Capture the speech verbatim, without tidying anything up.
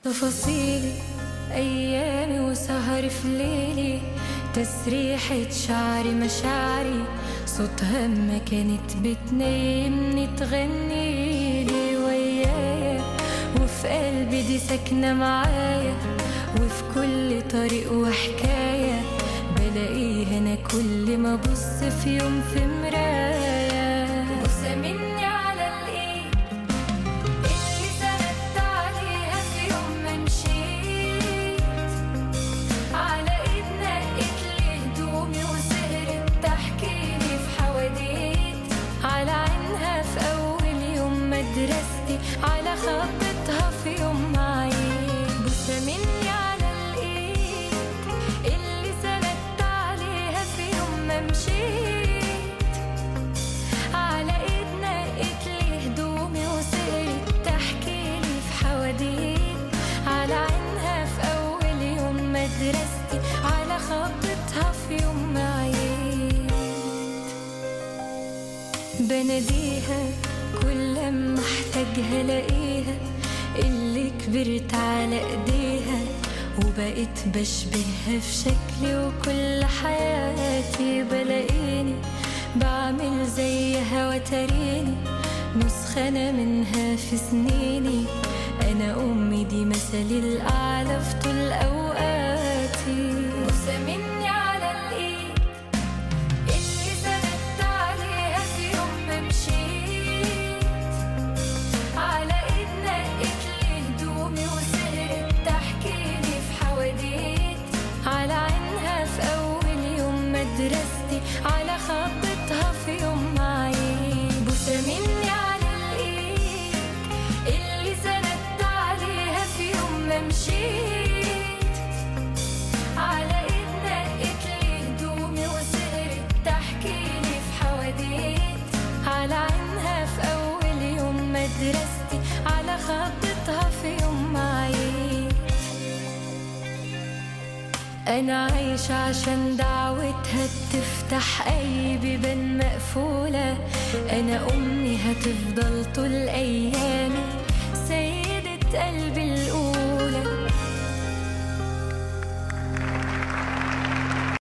تفاصيلي أيامي وسهر في ليلي، تسريحة شعري مشاعري صوتها ما كانت بتنيمني تغنيلي ويايا، وفي قلبي دي ساكنة معايا، وفي كل طريق وحكاية بلاقيها أنا كل ما أبص في يوم في مراية. بوسة مني على الإيد اللي سندت عليها في يوم ما مشيت، على إيد نقت لي هدومي وسهرت تحكيلي في حواديت، على عينها في أول يوم مدرستي، على خطتها في يوم معيد. بوسة مني على الإيد اللي سندت عليها في يوم ما مشيت، على إيد نقت لي هدومي وسهرت تحكيلي في حواديت، على عينها في أول يوم مدرستي، على خطتها في يوم معيد. بناديها كل ما احتاجها لاقيها، اللي كبرت على ايديها وبقيت بشبهها في شكلي وكل حياتي، بلاقيني بعمل زيها وتريني نسخة أنا منها في سنيني، أنا أمي دي مثلي الأعلى في طول أوقاتي. بوسة مني على الإيد اللي سندت عليها في يوم ما مشيت، على إيد نقت لي هدومي وسهرت تحكيلي في حواديت، على عينها في أول يوم مدرستي، على خطتها في يوم معيد. بوسة مني على الإيد اللي سندت عليها في يوم ما مشيت، على إيد نقت لي هدومي وسهرت تحكيلي في حواديت، على عينها في أول يوم مدرستي، على خطتها في يوم معيد. أنا عايشة عشان دعوتها بتفتح أي بيبان مقفولة، أنا أمي هتفضل طول أيامي سيدة قلبي الأولى.